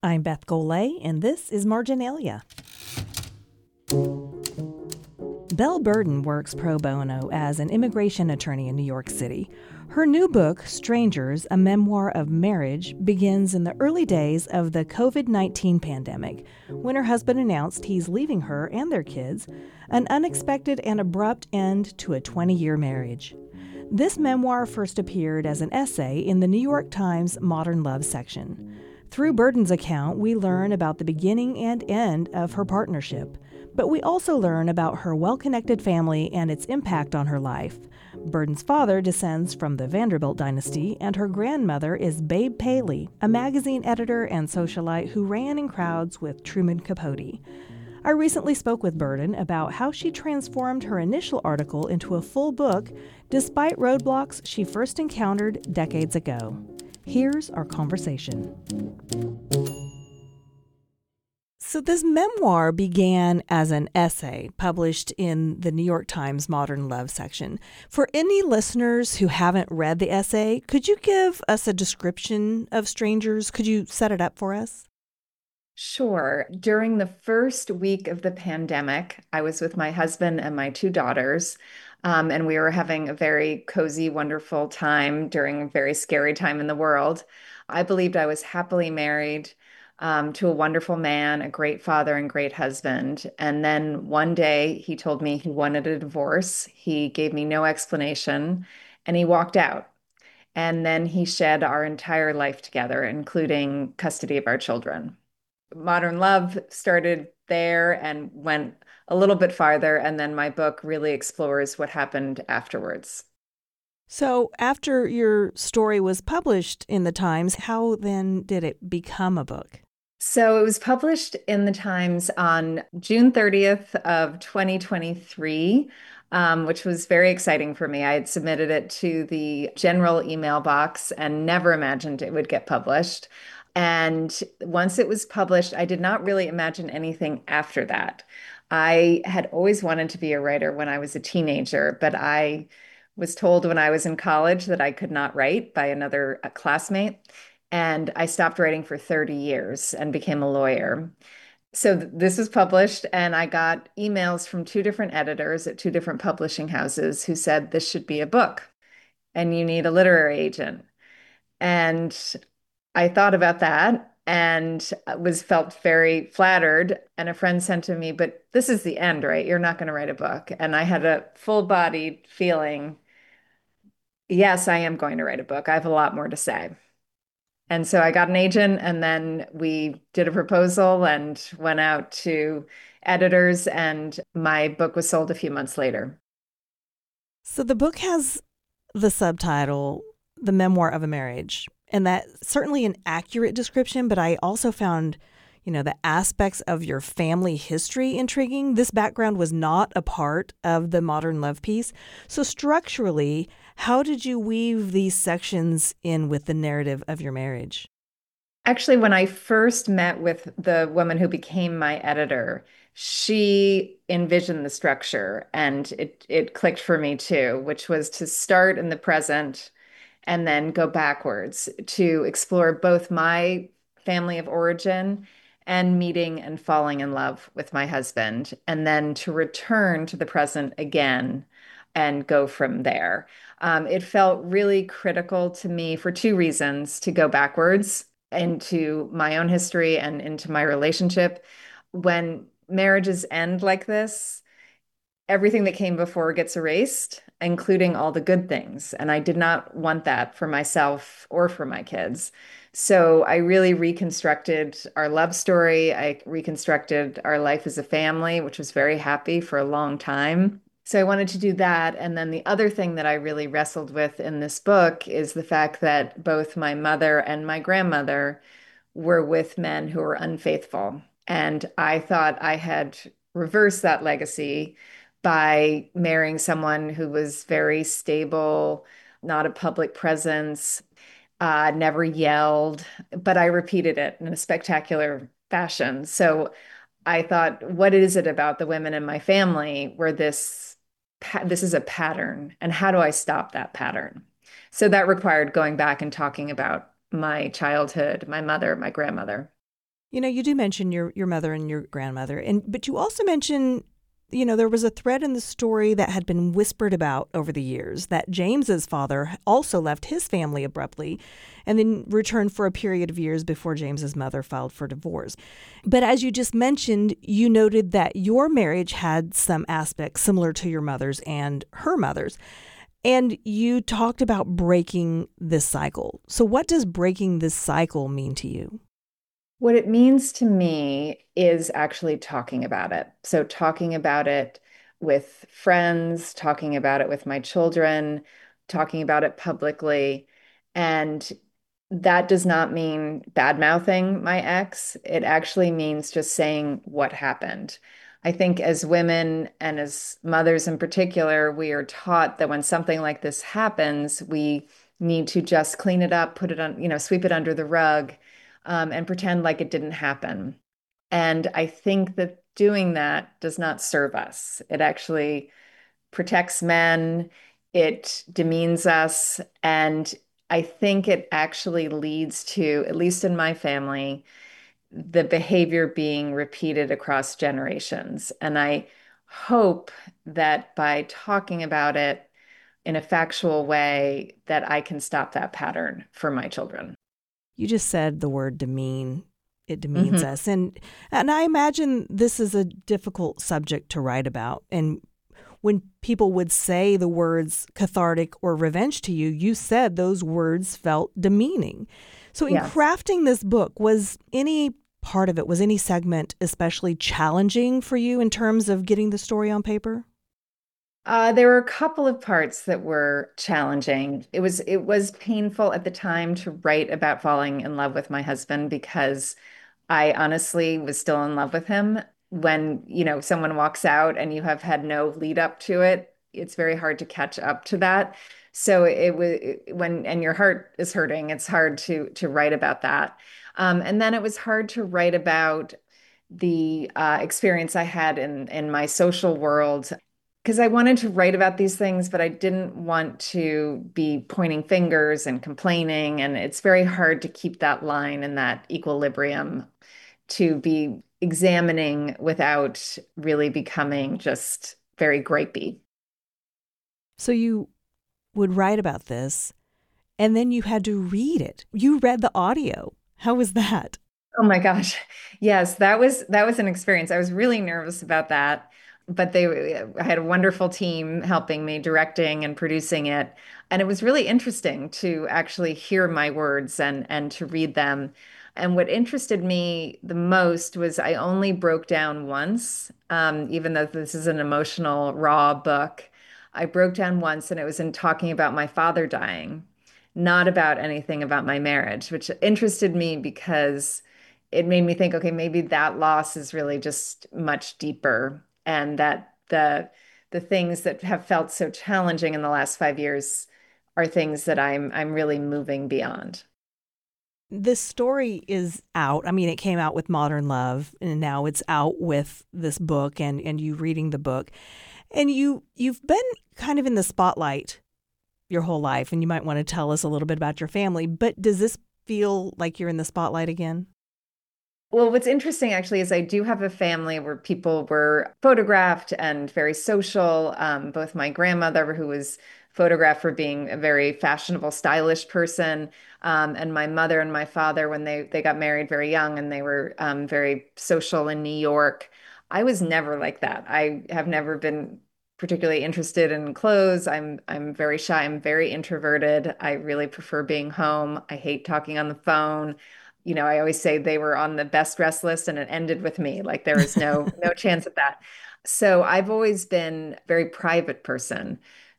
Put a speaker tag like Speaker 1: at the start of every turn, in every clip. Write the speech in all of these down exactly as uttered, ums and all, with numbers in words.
Speaker 1: I'm Beth Golay, and this is Marginalia. Belle Burden works pro bono as an immigration attorney in New York City. Her new book, Strangers, A Memoir of Marriage, begins in the early days of the covid nineteen pandemic, when her husband announced he's leaving her and their kids, an unexpected and abrupt end to a twenty-year marriage. This memoir first appeared as an essay in the New York Times Modern Love section. Through Burden's account, we learn about the beginning and end of her partnership, but we also learn about her well-connected family and its impact on her life. Burden's father descends from the Vanderbilt dynasty, and her grandmother is Babe Paley, a magazine editor and socialite who ran in crowds with Truman Capote. I recently spoke with Burden about how she transformed her initial article into a full book despite roadblocks she first encountered decades ago. Here's our conversation. So this memoir began as an essay published in the New York Times Modern Love section. For any listeners who haven't read the essay, could you give us a description of Strangers? Could you set it up for us?
Speaker 2: Sure. During the first week of the pandemic, I was with my husband and my two daughters, um, and we were having a very cozy, wonderful time during a very scary time in the world. I believed I was happily married um, to a wonderful man, a great father, and great husband. And then one day he told me he wanted a divorce. He gave me no explanation, and he walked out. And then he shed our entire life together, including custody of our children. Modern Love started there and went a little bit farther, and then my book really explores what happened afterwards.
Speaker 1: So after your story was published in the Times, how then did it become a book?
Speaker 2: So it was published in the Times on June thirtieth of twenty twenty-three, um, which was very exciting for me. I had submitted it to the general email box and never imagined it would get published. And once it was published, I did not really imagine anything after that. I had always wanted to be a writer when I was a teenager, but I was told when I was in college that I could not write by another uh, classmate. And I stopped writing for thirty years and became a lawyer. So th- this was published, and I got emails from two different editors at two different publishing houses who said this should be a book and you need a literary agent. And I thought about that and was felt very flattered. And a friend said to me, "But this is the end, right? You're not going to write a book." And I had a full-bodied feeling, yes, I am going to write a book. I have a lot more to say. And so I got an agent, and then we did a proposal and went out to editors, and my book was sold a few months later.
Speaker 1: So the book has the subtitle, The Memoir of a Marriage, and that's certainly an accurate description, but I also found, you know, the aspects of your family history intriguing. This background was not a part of the Modern Love piece. So structurally, how did you weave these sections in with the narrative of your marriage?
Speaker 2: Actually, when I first met with the woman who became my editor, she envisioned the structure and it it clicked for me too, which was to start in the present and then go backwards to explore both my family of origin and meeting and falling in love with my husband, and then to return to the present again and go from there. Um, it felt really critical to me for two reasons to go backwards into my own history and into my relationship. When marriages end like this, everything that came before gets erased, including all the good things. And I did not want that for myself or for my kids. So I really reconstructed our love story. I reconstructed our life as a family, which was very happy for a long time. So I wanted to do that. And then the other thing that I really wrestled with in this book is the fact that both my mother and my grandmother were with men who were unfaithful. And I thought I had reversed that legacy by marrying someone who was very stable, not a public presence, uh, never yelled, but I repeated it in a spectacular fashion. So I thought, what is it about the women in my family where this pa- this is a pattern, and how do I stop that pattern? So that required going back and talking about my childhood, my mother, my grandmother.
Speaker 1: You know, you do mention your your mother and your grandmother, and but you also mention, you know, there was a thread in the story that had been whispered about over the years that James's father also left his family abruptly and then returned for a period of years before James's mother filed for divorce. But as you just mentioned, you noted that your marriage had some aspects similar to your mother's and her mother's. And you talked about breaking this cycle. So what does breaking this cycle mean to you?
Speaker 2: What it means to me is actually talking about it. So, talking about it with friends, talking about it with my children, talking about it publicly. And that does not mean bad mouthing my ex. It actually means just saying what happened. I think as women and as mothers in particular, we are taught that when something like this happens, we need to just clean it up, put it on, you know, sweep it under the rug, um, and pretend like it didn't happen. And I think that doing that does not serve us. It actually protects men, it demeans us, and I think it actually leads to, at least in my family, the behavior being repeated across generations. And I hope that by talking about it in a factual way, that I can stop that pattern for my children.
Speaker 1: You just said the word demean. It demeans
Speaker 2: Mhm.
Speaker 1: us. And and I imagine this is a difficult subject to write about. And when people would say the words cathartic or revenge to you, you said those words felt demeaning. So in
Speaker 2: Yes.
Speaker 1: crafting this book, was any part of it, was any segment especially challenging for you in terms of getting the story on paper?
Speaker 2: Uh, there were a couple of parts that were challenging. It was it was painful at the time to write about falling in love with my husband because I honestly was still in love with him. When, you know, someone walks out and you have had no lead up to it, it's very hard to catch up to that. So it was when, and your heart is hurting, it's hard to to write about that. Um, and then it was hard to write about the uh, experience I had in in my social world because I wanted to write about these things, but I didn't want to be pointing fingers and complaining. And it's very hard to keep that line and that equilibrium to be examining without really becoming just very gripey.
Speaker 1: So you would write about this and then you had to read it. You read the audio. How was that?
Speaker 2: Oh my gosh. Yes, that was that was an experience. I was really nervous about that, but they I had a wonderful team helping me directing and producing it. And it was really interesting to actually hear my words and and to read them. And what interested me the most was I only broke down once, um, even though this is an emotional, raw book. I broke down once, and it was in talking about my father dying, not about anything about my marriage, which interested me because it made me think, okay, maybe that loss is really just much deeper, and that the the things that have felt so challenging in the last five years are things that I'm I'm really moving beyond.
Speaker 1: This story is out. I mean, it came out with Modern Love and now it's out with this book and, and you reading the book. And you you've been kind of in the spotlight your whole life and you might want to tell us a little bit about your family, but does this feel like you're in the spotlight again?
Speaker 2: Well, what's interesting actually is I do have a family where people were photographed and very social. Um, both my grandmother, who was photographed for being a very fashionable, stylish person, um, and my mother and my father when they they got married very young and they were um, very social in New York. I was never like that. I have never been particularly interested in clothes. I'm I'm very shy. I'm very introverted. I really prefer being home. I hate talking on the phone. You know, I always say they were on the best dress list and it ended with me. Like there was no no chance of that. So I've always been a very private person.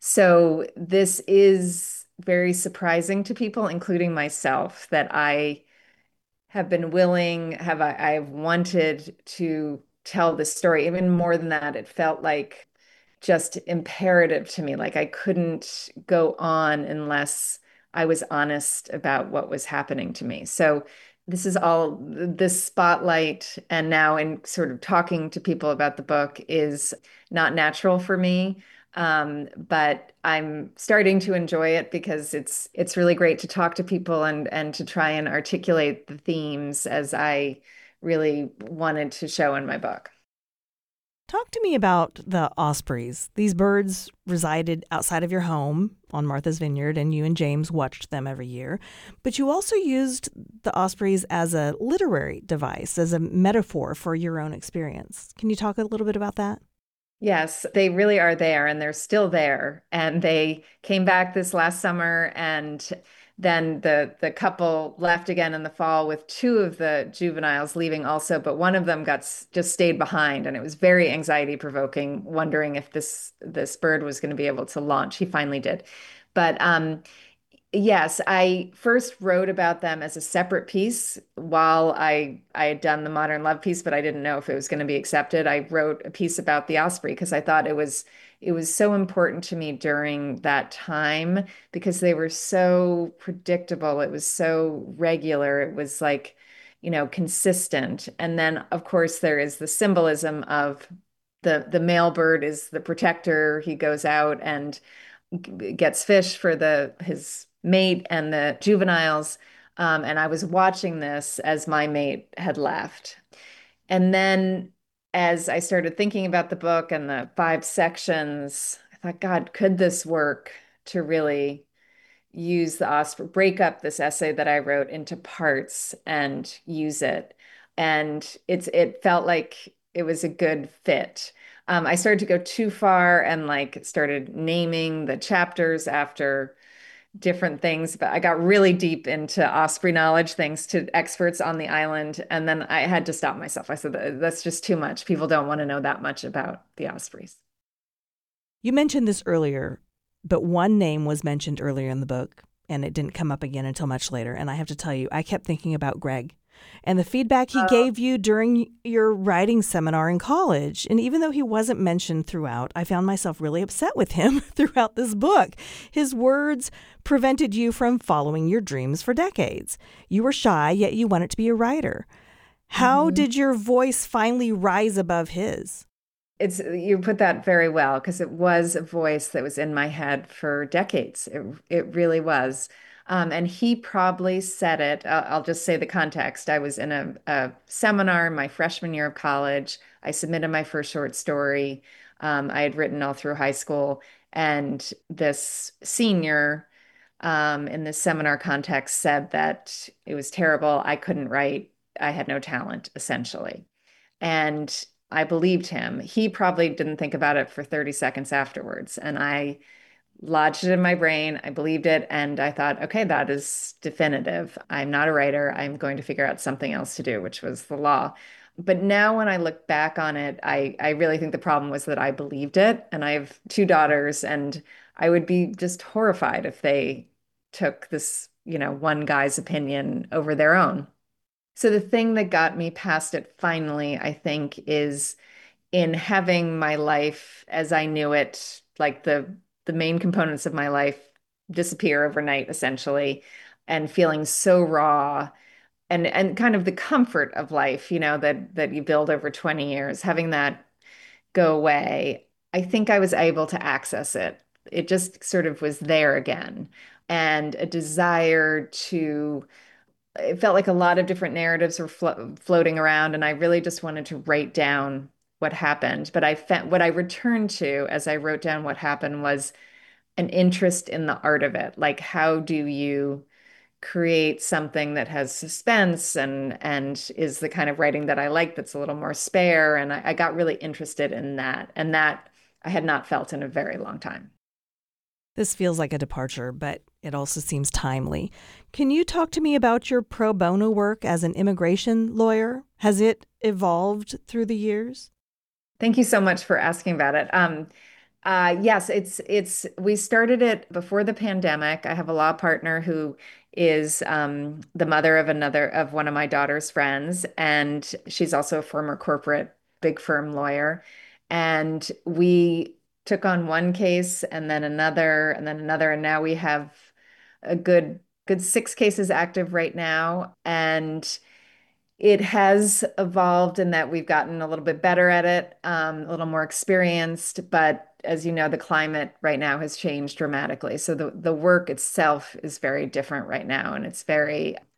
Speaker 2: So this is very surprising to people, including myself, that I have been willing, have I, I've wanted to tell this story. Even more than that, it felt like just imperative to me. Like I couldn't go on unless I was honest about what was happening to me. So this is all this spotlight, and now in sort of talking to people about the book is not natural for me. Um, but I'm starting to enjoy it because it's it's really great to talk to people and and to try and articulate the themes as I really wanted to show in my book.
Speaker 1: Talk to me about the ospreys. These birds resided outside of your home on Martha's Vineyard, and you and James watched them every year. But you also used the ospreys as a literary device, as a metaphor for your own experience. Can you talk a little bit about that?
Speaker 2: Yes, they really are there and they're still there. And they came back this last summer and then the the couple left again in the fall with two of the juveniles leaving also, but one of them got s- just stayed behind and it was very anxiety provoking, wondering if this this bird was going to be able to launch. He finally did. But um Yes, I first wrote about them as a separate piece while I I had done the Modern Love piece, but I didn't know if it was going to be accepted. I wrote a piece about the osprey because I thought it was it was so important to me during that time because they were so predictable. It was so regular. It was like, you know, consistent. And then of course there is the symbolism of the the male bird is the protector. He goes out and gets fish for the his mate and the juveniles. Um, and I was watching this as my mate had left. And then as I started thinking about the book and the five sections, I thought, God, could this work to really use the osprey, break up this essay that I wrote into parts and use it. And it's it felt like it was a good fit. Um, I started to go too far and like started naming the chapters after different things, but I got really deep into osprey knowledge thanks to experts on the island. And then I had to stop myself. I said, that's just too much. People don't want to know that much about the ospreys.
Speaker 1: You mentioned this earlier, but one name was mentioned earlier in the book, and it didn't come up again until much later. And I have to tell you, I kept thinking about Greg and the feedback he gave you during your writing seminar in college. And even though he wasn't mentioned throughout, I found myself really upset with him throughout this book. His words prevented you from following your dreams for decades. You were shy, yet you wanted to be a writer. How
Speaker 2: Mhm.
Speaker 1: did your voice finally rise above his?
Speaker 2: It's you put that very well because it was a voice that was in my head for decades. It it really was. Um, and he probably said it. I'll, I'll just say the context. I was in a, a seminar my freshman year of college. I submitted my first short story. Um, I had written all through high school, and this senior um, in this seminar context said that it was terrible. I couldn't write. I had no talent, essentially. And I believed him. He probably didn't think about it for thirty seconds afterwards. And I lodged it in my brain. I believed it. And I thought, okay, that is definitive. I'm not a writer. I'm going to figure out something else to do, which was the law. But now when I look back on it, I, I really think the problem was that I believed it. And I have two daughters, and I would be just horrified if they took this, you know, one guy's opinion over their own. So the thing that got me past it finally, I think, is in having my life as I knew it, like the the main components of my life disappear overnight, essentially, and feeling so raw and and kind of the comfort of life, you know, that that you build over twenty years, having that go away. I think I was able to access it. It just sort of was there again. And a desire to it felt like a lot of different narratives were flo floating around, and I really just wanted to write down what happened. But I found what I returned to as I wrote down what happened was an interest in the art of it. Like, how do you create something that has suspense and and is the kind of writing that I like that's a little more spare? And I, I got really interested in that, and that I had not felt in a very long time.
Speaker 1: This feels like a departure, but it also seems timely. Can you talk to me about your pro bono work as an immigration lawyer? Has it evolved through the years?
Speaker 2: Thank you so much for asking about it. Um, Uh, yes, it's it's we started it before the pandemic. I have a law partner who is um, the mother of another of one of my daughter's friends, and she's also a former corporate big firm lawyer. And we took on one case and then another and then another, and now we have a good good six cases active right now. And it has evolved in that we've gotten a little bit better at it, um, a little more experienced, but as you know, the climate right now has changed dramatically. So the the work itself is very different right now, and it's very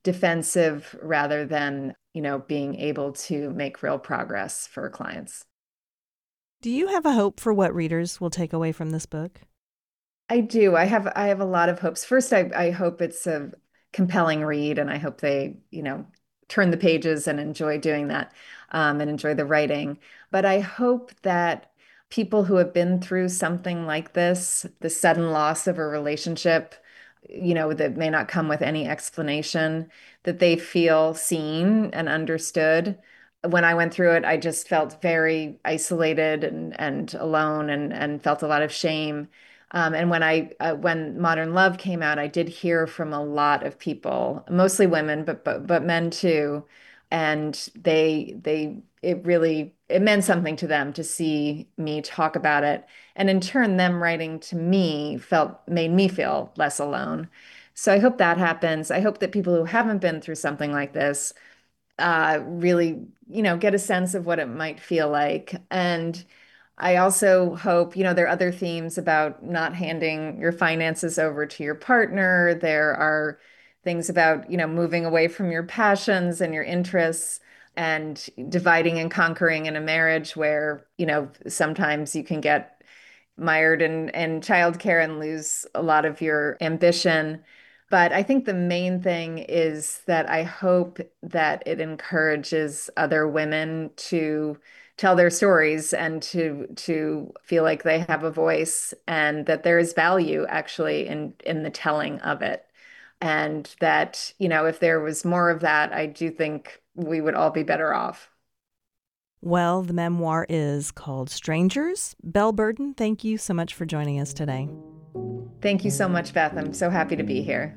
Speaker 2: defensive rather than, you know, being able to make real progress for clients.
Speaker 1: Do you have a hope for what readers will take away from this book?
Speaker 2: I do. I have I have a lot of hopes. First, I, I hope it's a compelling read, and I hope they, you know, turn the pages and enjoy doing that, um, and enjoy the writing. But I hope that people who have been through something like this, the sudden loss of a relationship, you know, that may not come with any explanation, that they feel seen and understood. When I went through it, I just felt very isolated and and alone and and felt a lot of shame. Um, and when I uh, when Modern Love came out, I did hear from a lot of people, mostly women, but but but men too, and they they it really it meant something to them to see me talk about it, and in turn, them writing to me felt made me feel less alone. So I hope that happens. I hope that people who haven't been through something like this uh, really, you know, get a sense of what it might feel like. And I also hope, you know, there are other themes about not handing your finances over to your partner. There are things about, you know, moving away from your passions and your interests and dividing and conquering in a marriage where, you know, sometimes you can get mired in, in childcare and lose a lot of your ambition. But I think the main thing is that I hope that it encourages other women to tell their stories and to to feel like they have a voice and that there is value actually in in the telling of it. And that, you know, if there was more of that, I do think we would all be better off.
Speaker 1: Well, the memoir is called Strangers. Belle Burden, thank you so much for joining us today.
Speaker 2: Thank you so much, Beth. I'm so happy to be here.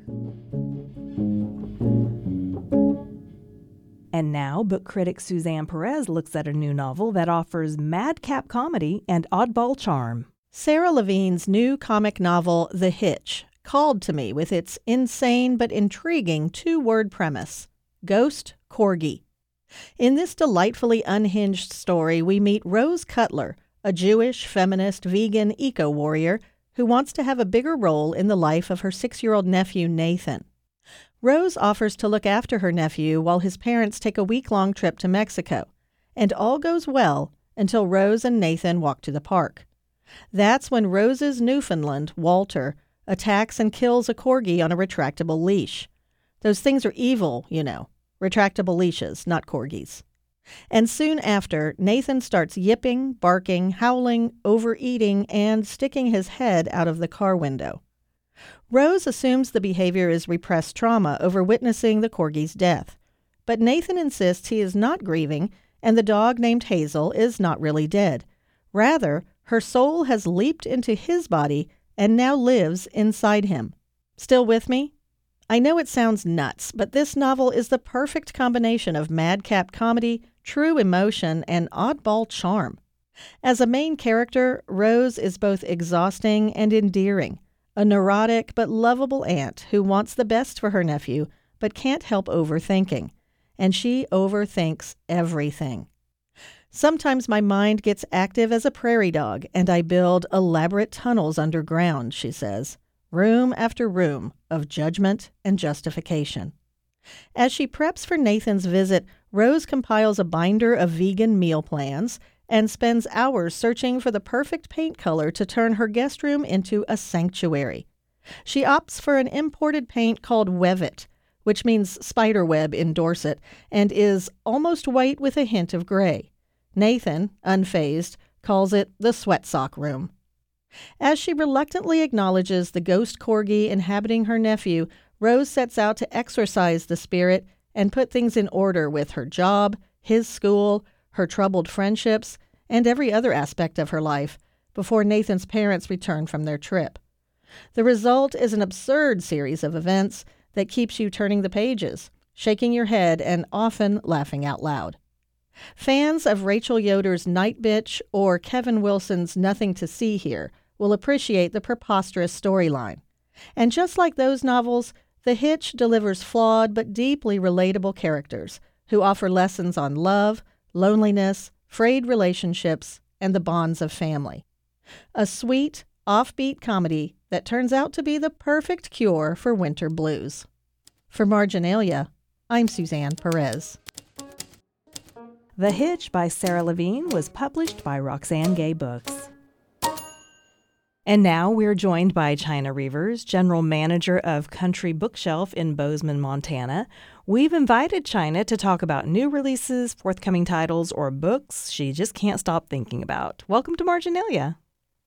Speaker 1: And now, book critic Suzanne Perez looks at a new novel that offers madcap comedy and oddball charm.
Speaker 3: Sarah Levine's new comic novel, The Hitch, called to me with its insane but intriguing two-word premise, Ghost Corgi. In this delightfully unhinged story, we meet Rose Cutler, a Jewish, feminist, vegan eco-warrior who wants to have a bigger role in the life of her six-year-old nephew, Nathan. Rose offers to look after her nephew while his parents take a week-long trip to Mexico, and all goes well until Rose and Nathan walk to the park. That's when Rose's Newfoundland, Walter, attacks and kills a corgi on a retractable leash. Those things are evil, you know. Retractable leashes, not corgis. And soon after, Nathan starts yipping, barking, howling, overeating, and sticking his head out of the car window. Rose assumes the behavior is repressed trauma over witnessing the corgi's death. But Nathan insists he is not grieving, and the dog named Hazel is not really dead. Rather, her soul has leaped into his body and now lives inside him. Still with me? I know it sounds nuts, but this novel is the perfect combination of madcap comedy, true emotion, and oddball charm. As a main character, Rose is both exhausting and endearing, a neurotic but lovable aunt who wants the best for her nephew but can't help overthinking. And she overthinks everything. Sometimes my mind gets active as a prairie dog, and I build elaborate tunnels underground, she says. Room after room of judgment and justification. As she preps for Nathan's visit, Rose compiles a binder of vegan meal plans and spends hours searching for the perfect paint color to turn her guest room into a sanctuary. She opts for an imported paint called Wevet, which means spiderweb in Dorset, and is almost white with a hint of gray. Nathan, unfazed, calls it the sweat sock room. As she reluctantly acknowledges the ghost corgi inhabiting her nephew, Rose sets out to exorcise the spirit and put things in order with her job, his school, her troubled friendships, and every other aspect of her life before Nathan's parents return from their trip. The result is an absurd series of events that keeps you turning the pages, shaking your head, and often laughing out loud. Fans of Rachel Yoder's Night Bitch or Kevin Wilson's Nothing to See Here will appreciate the preposterous storyline. And just like those novels, The Hitch delivers flawed but deeply relatable characters who offer lessons on love, loneliness, frayed relationships, and the bonds of family. A sweet, offbeat comedy that turns out to be the perfect cure for winter blues. For Marginalia, I'm Suzanne Perez.
Speaker 1: The Hitch by Sarah Levine was published by Roxane Gay Books. And now we're joined by China Reavers, General Manager of Country Bookshelf in Bozeman, Montana. We've invited China to talk about new releases, forthcoming titles, or books she just can't stop thinking about. Welcome to Marginalia.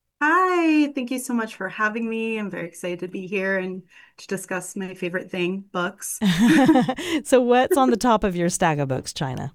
Speaker 4: Hi, thank you so much for having me. I'm very excited to be here and to discuss my favorite thing, books.
Speaker 1: So what's on the top of your stack of books, China?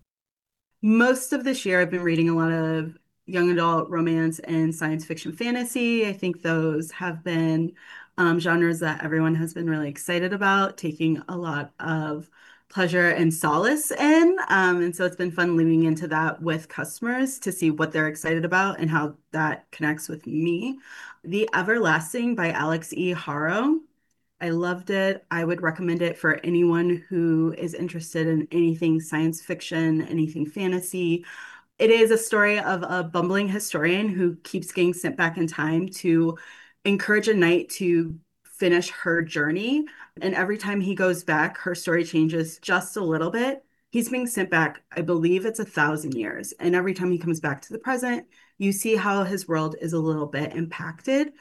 Speaker 4: Most of this year, I've been reading a lot of young adult romance and science fiction fantasy. I think those have been um, genres that everyone has been really excited about, taking a lot of pleasure and solace in. Um, and so it's been fun leaning into that with customers to see what they're excited about and how that connects with me. The Everlasting by Alex E. Harrow. I loved it. I would recommend it for anyone who is interested in anything science fiction, anything fantasy. It is a story of a bumbling historian who keeps getting sent back in time to encourage a knight to finish her journey. And every time he goes back, her story changes just a little bit. He's being sent back, I believe it's a thousand years. And every time he comes back to the present, you see how his world is a little bit impacted.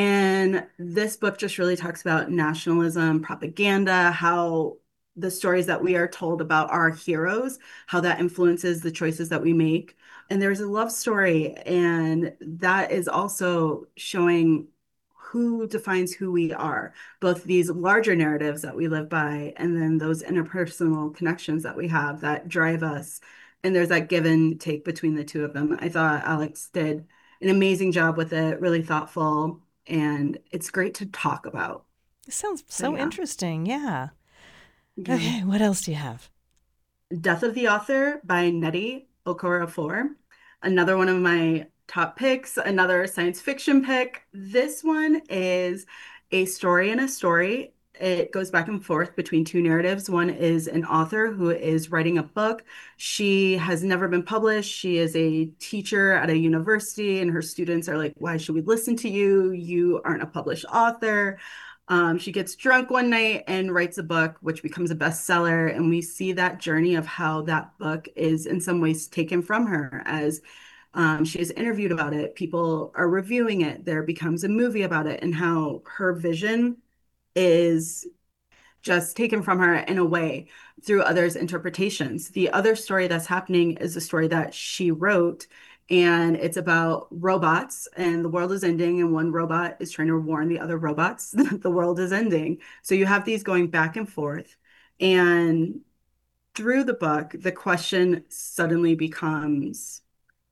Speaker 4: And this book just really talks about nationalism, propaganda, how the stories that we are told about our heroes, how that influences the choices that we make. And there's a love story, and that is also showing who defines who we are, both these larger narratives that we live by, and then those interpersonal connections that we have that drive us. And there's that give and take between the two of them. I thought Alex did an amazing job with it, really thoughtful, and it's great to talk about.
Speaker 1: It sounds so,
Speaker 4: So, yeah.
Speaker 1: interesting. Yeah.
Speaker 4: Yeah.
Speaker 1: Okay, what else do you have?
Speaker 4: Death of the Author by Nnedi Okorafor. Another one of my top picks, another science fiction pick. This one is a story and a story. It goes back and forth between two narratives. One is an author who is writing a book. She has never been published. She is a teacher at a university, and her students are like, why should we listen to you? You aren't a published author. Um, she gets drunk one night and writes a book, which becomes a bestseller. And we see that journey of how that book is in some ways taken from her as um, she is interviewed about it. People are reviewing it. There becomes a movie about it, and how her vision is just taken from her in a way through others' interpretations. The other story that's happening is a story that she wrote, and it's about robots, and the world is ending, and one robot is trying to warn the other robots that the world is ending. So you have these going back and forth. And through the book, the question suddenly becomes,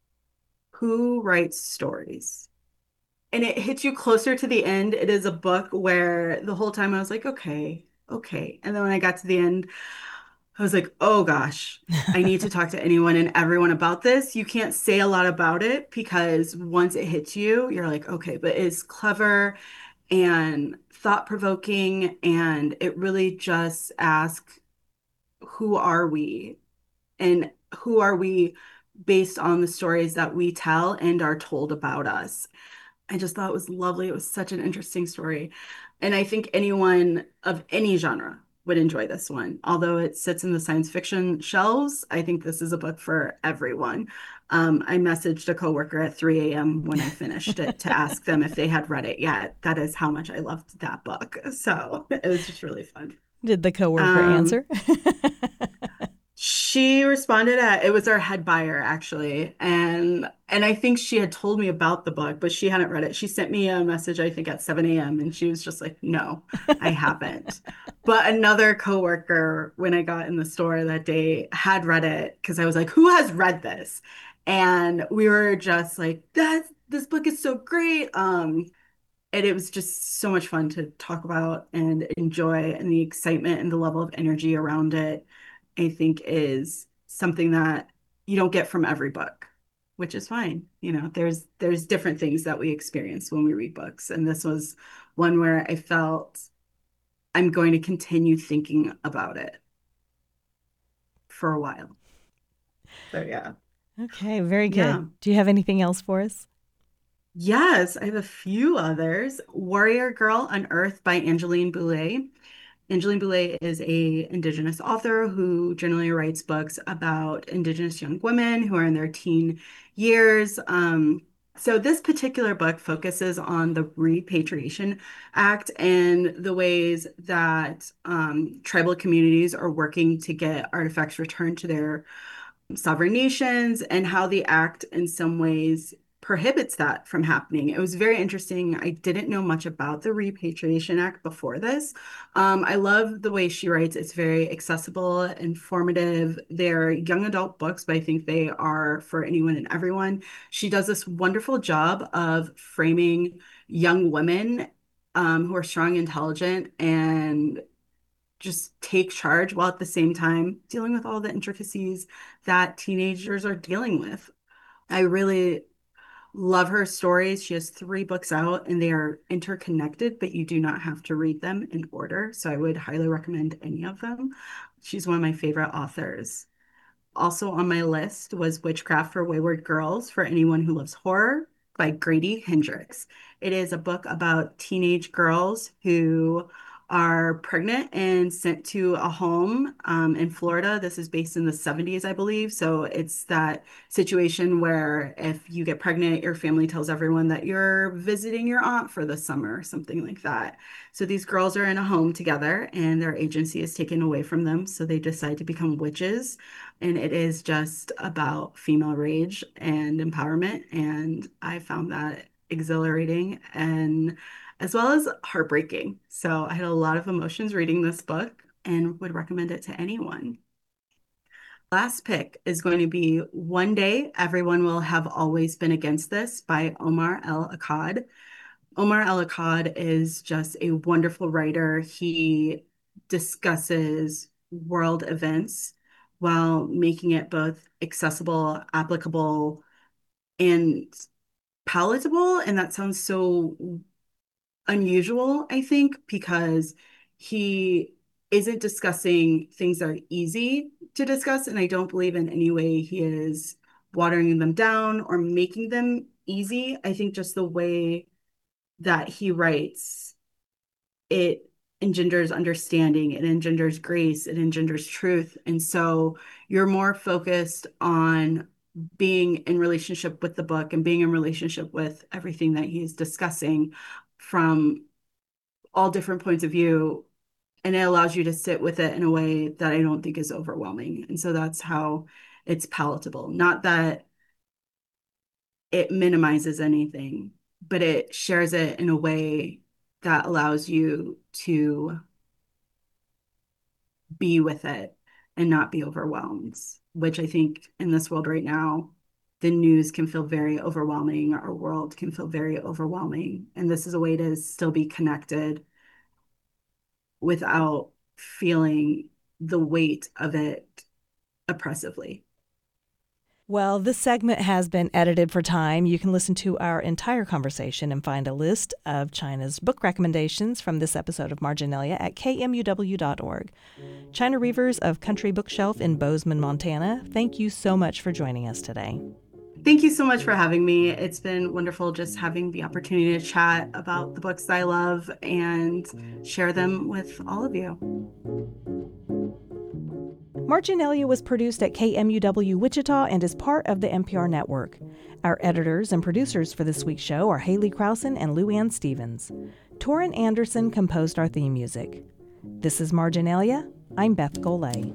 Speaker 4: who writes stories? And it hits you closer to the end. It is a book where the whole time I was like, okay, okay. And then when I got to the end, I was like, oh gosh, I need to talk to anyone and everyone about this. You can't say a lot about it because once it hits you, you're like, okay, but it's clever and thought-provoking, and it really just asks, who are we? And who are we based on the stories that we tell and are told about us? I just thought it was lovely. It was such an interesting story. And I think anyone of any genre would enjoy this one. Although it sits in the science fiction shelves, I think this is a book for everyone. Um, I messaged a coworker at three a.m. when I finished it to ask them if they had read it yet. That is how much I loved that book. So it was just really fun.
Speaker 1: Did the coworker
Speaker 4: Um,
Speaker 1: answer?
Speaker 4: She responded at, it was our head buyer actually. And and I think she had told me about the book, but she hadn't read it. She sent me a message, I think at seven a.m. and she was just like, no, I haven't. But another coworker, when I got in the store that day, had read it because I was like, who has read this? And we were just like, that this book is so great. Um, and it was just so much fun to talk about and enjoy, and the excitement and the level of energy around it, I think, is something that you don't get from every book, which is fine. You know, there's there's different things that we experience when we read books. And this was one where I felt I'm going to continue thinking about it for a while. So yeah.
Speaker 1: Okay, very good.
Speaker 4: Yeah.
Speaker 1: Do you have anything else for us?
Speaker 4: Yes, I have a few others. Warrior Girl Unearthed by Angeline Boulay. Angeline Boulet is a Indigenous author who generally writes books about Indigenous young women who are in their teen years. Um, so this particular book focuses on the Repatriation Act and the ways that um, tribal communities are working to get artifacts returned to their sovereign nations, and how the act in some ways prohibits that from happening. It was very interesting. I didn't know much about the Repatriation Act before this. Um, I love the way she writes. It's very accessible, informative. They're young adult books, but I think they are for anyone and everyone. She does this wonderful job of framing young women um, who are strong, intelligent, and just take charge while at the same time dealing with all the intricacies that teenagers are dealing with. I really love her stories. She has three books out and they are interconnected, but you do not have to read them in order. So I would highly recommend any of them. She's one of my favorite authors. Also on my list was Witchcraft for Wayward Girls for anyone who loves horror by Grady Hendrix. It is a book about teenage girls who are pregnant and sent to a home um, in Florida. This is based in the seventies, I believe. So it's that situation where if you get pregnant, your family tells everyone that you're visiting your aunt for the summer, something like that. So these girls are in a home together and their agency is taken away from them. So they decide to become witches. And it is just about female rage and empowerment. And I found that exhilarating and as well as heartbreaking. So I had a lot of emotions reading this book and would recommend it to anyone. Last pick is going to be One Day Everyone Will Have Always Been Against This by Omar El Akkad. Omar El Akkad is just a wonderful writer. He discusses world events while making it both accessible, applicable, and palatable. And that sounds so unusual, I think, because he isn't discussing things that are easy to discuss. And I don't believe in any way he is watering them down or making them easy. I think just the way that he writes, it engenders understanding, it engenders grace, it engenders truth. And so you're more focused on being in relationship with the book and being in relationship with everything that he's discussing from all different points of view. And it allows you to sit with it in a way that I don't think is overwhelming. And so that's how it's palatable. Not that it minimizes anything, but it shares it in a way that allows you to be with it and not be overwhelmed, which I think in this world right now, the news can feel very overwhelming. Our world can feel very overwhelming. And this is a way to still be connected without feeling the weight of it oppressively.
Speaker 1: Well, this segment has been edited for time. You can listen to our entire conversation and find a list of China's book recommendations from this episode of Marginalia at K M U W dot org. China Reavers of Country Bookshelf in Bozeman, Montana, thank you so much for joining us today.
Speaker 4: Thank you so much for having me. It's been wonderful just having the opportunity to chat about the books that I love and share them with all of you.
Speaker 1: Marginalia was produced at K M U W Wichita and is part of the N P R network. Our editors and producers for this week's show are Haley Krausen and Lou Ann Stevens. Torrin Anderson composed our theme music. This is Marginalia. I'm Beth Golay.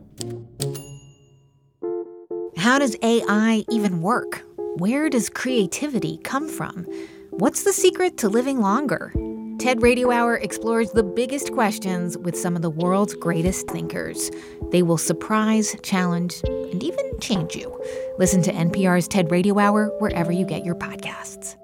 Speaker 5: How does A I even work? Where does creativity come from? What's the secret to living longer? TED Radio Hour explores the biggest questions with some of the world's greatest thinkers. They will surprise, challenge, and even change you. Listen to N P R's TED Radio Hour wherever you get your podcasts.